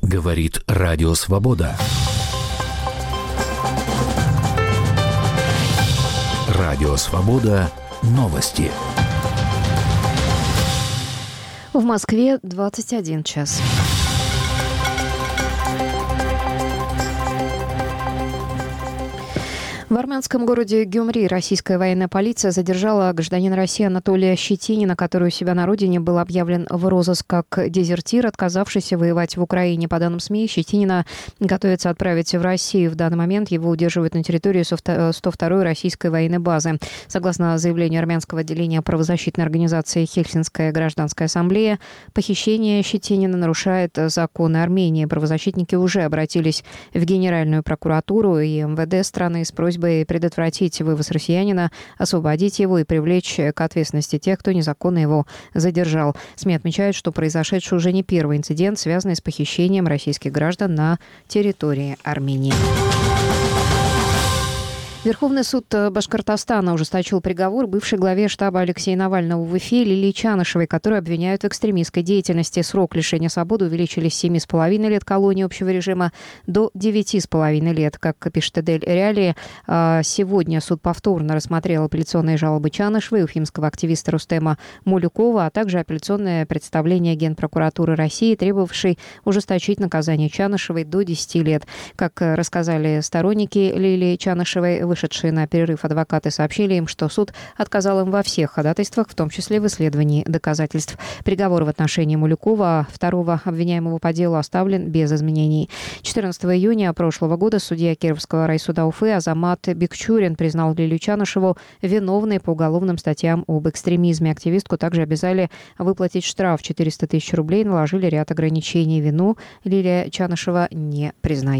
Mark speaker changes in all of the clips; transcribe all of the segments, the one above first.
Speaker 1: Говорит Радио Свобода. Радио Свобода. Новости.
Speaker 2: В Москве 21 час. В армянском городе Гюмри российская военная полиция задержала гражданина России Анатолия Щетинина, который у себя на родине был объявлен в розыск как дезертир, отказавшийся воевать в Украине. По данным СМИ, Щетинина готовится отправить в Россию. В данный момент его удерживают на территории 102-й российской военной базы. Согласно заявлению армянского отделения правозащитной организации «Хельсинская гражданская ассамблея», похищение Щетинина нарушает законы Армении. Правозащитники уже обратились в Генеральную прокуратуру и МВД страны с просьбой предотвратить вывоз россиянина, освободить его и привлечь к ответственности тех, кто незаконно его задержал. СМИ отмечают, что произошедший уже не первый инцидент, связанный с похищением российских граждан на территории Армении. Верховный суд Башкортостана ужесточил приговор бывшей главе штаба Алексея Навального в Уфе Лилии Чанышевой, которую обвиняют в экстремистской деятельности. Срок лишения свободы увеличили с 7,5 лет колонии общего режима до 9,5 лет. Как пишет Эдель Реалии, сегодня суд повторно рассмотрел апелляционные жалобы Чанышевой, уфимского активиста Рустема Мулюкова, а также апелляционное представление Генпрокуратуры России, требовавшей ужесточить наказание Чанышевой до 10 лет. Как рассказали сторонники Лилии Чанышевой, вышедшие на перерыв адвокаты сообщили им, что суд отказал им во всех ходатайствах, в том числе в исследовании доказательств. Приговор в отношении Мулюкова, второго обвиняемого по делу, оставлен без изменений. 14 июня прошлого года судья Кировского райсуда Уфы Азамат Бекчурин признал Лилию Чанышеву виновной по уголовным статьям об экстремизме. Активистку также обязали выплатить штраф 400 тысяч рублей, наложили ряд ограничений. Вину Лилия Чанышева не признает.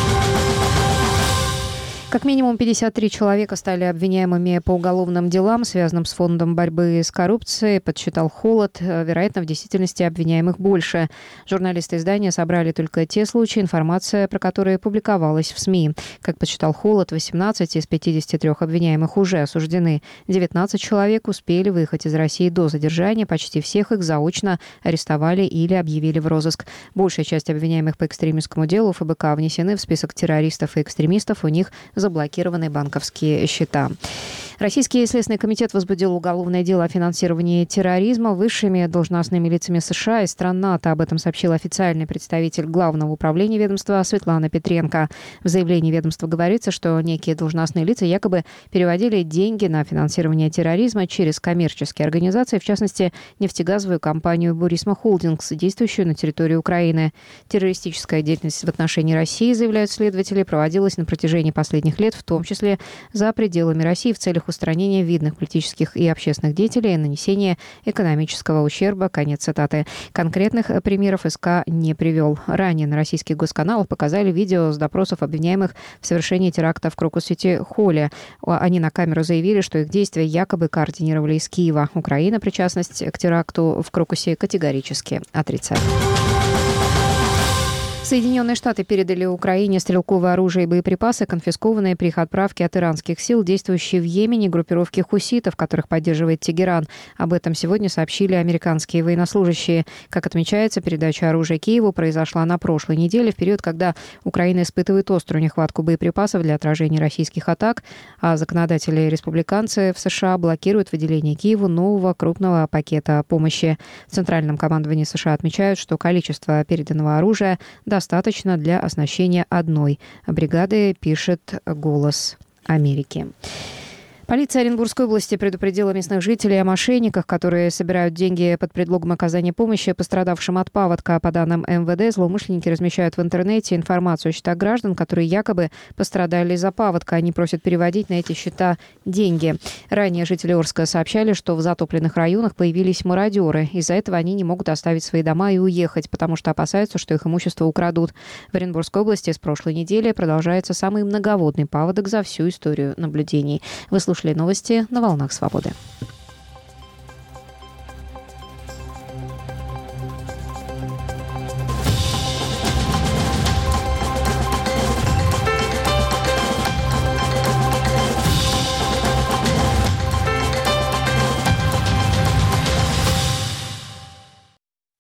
Speaker 2: Как минимум 53 человека стали обвиняемыми по уголовным делам, связанным с фондом борьбы с коррупцией, подсчитал Холод. Вероятно, в действительности обвиняемых больше. Журналисты издания собрали только те случаи, информация про которые публиковалась в СМИ. Как подсчитал Холод, 18 из 53 обвиняемых уже осуждены. 19 человек успели выехать из России до задержания. Почти всех их заочно арестовали или объявили в розыск. Большая часть обвиняемых по экстремистскому делу ФБК внесены в список террористов и экстремистов. У них заблокированы банковские счета. Российский Следственный комитет возбудил уголовное дело о финансировании терроризма высшими должностными лицами США и стран НАТО. Об этом сообщил официальный представитель Главного управления ведомства Светлана Петренко. В заявлении ведомства говорится, что некие должностные лица якобы переводили деньги на финансирование терроризма через коммерческие организации, в частности, нефтегазовую компанию «Бурисма Холдингс», действующую на территории Украины. Террористическая деятельность в отношении России, заявляют следователи, проводилась на протяжении последних лет, в том числе за пределами России, в целях устранения видных политических и общественных деятелей и нанесения экономического ущерба. Конец цитаты. Конкретных примеров СК не привел. Ранее на российских госканалах показали видео с допросов обвиняемых в совершении теракта в Крокус-Сити-Холле. Они на камеру заявили, что их действия якобы координировали из Киева. Украина причастность к теракту в Крокусе категорически отрицает. Соединенные Штаты передали Украине стрелковое оружие и боеприпасы, конфискованные при их отправке от иранских сил, действующие в Йемене, группировки хуситов, которых поддерживает Тегеран. Об этом сегодня сообщили американские военнослужащие. Как отмечается, передача оружия Киеву произошла на прошлой неделе, в период, когда Украина испытывает острую нехватку боеприпасов для отражения российских атак, а законодатели-республиканцы в США блокируют выделение Киеву нового крупного пакета помощи. В Центральном командовании США отмечают, что количество переданного оружия достаточно для оснащения одной бригады, пишет «Голос Америки». Полиция Оренбургской области предупредила местных жителей о мошенниках, которые собирают деньги под предлогом оказания помощи пострадавшим от паводка. По данным МВД, злоумышленники размещают в интернете информацию о счетах граждан, которые якобы пострадали из-за паводка. Они просят переводить на эти счета деньги. Ранее жители Орска сообщали, что в затопленных районах появились мародеры. Из-за этого они не могут оставить свои дома и уехать, потому что опасаются, что их имущество украдут. В Оренбургской области с прошлой недели продолжается самый многоводный паводок за всю историю наблюдений. Вы слушали новости на «Волнах Свободы».